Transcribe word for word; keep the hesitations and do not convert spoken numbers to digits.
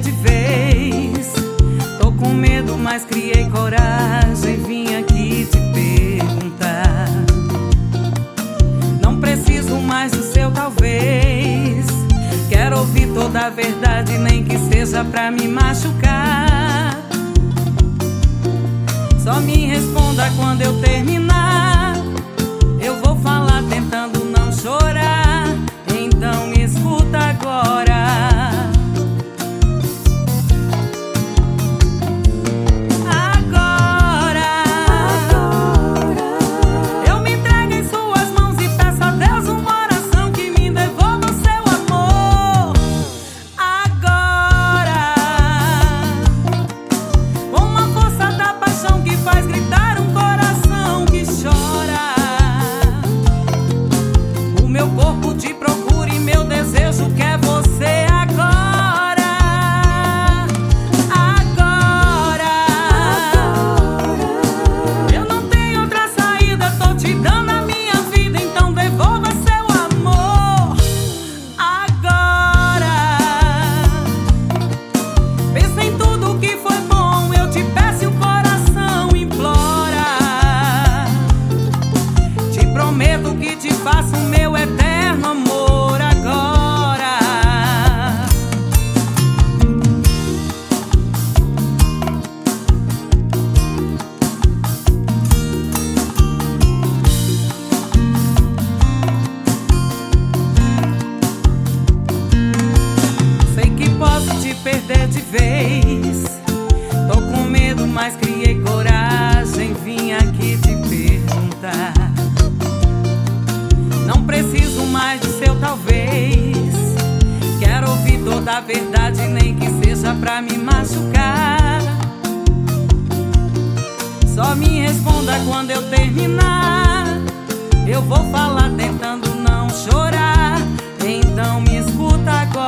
de vez. Tô com medo, mas criei coragem, vim aqui te perguntar. Não preciso mais do seu talvez. Quero ouvir toda a verdade, nem que seja pra me machucar. Só me responda quando eu terminar. Eu vou falar tentando não chorar. Então me escuta agora. Prometo que te faço meu eterno amor agora. Sei que posso te perder de vez. Tô com medo, mas criei coragem, vim aqui te perguntar. Não preciso mais do seu talvez. Quero ouvir toda a verdade, nem que seja pra me machucar. Só me responda quando eu terminar. Eu vou falar tentando não chorar. Então me escuta agora.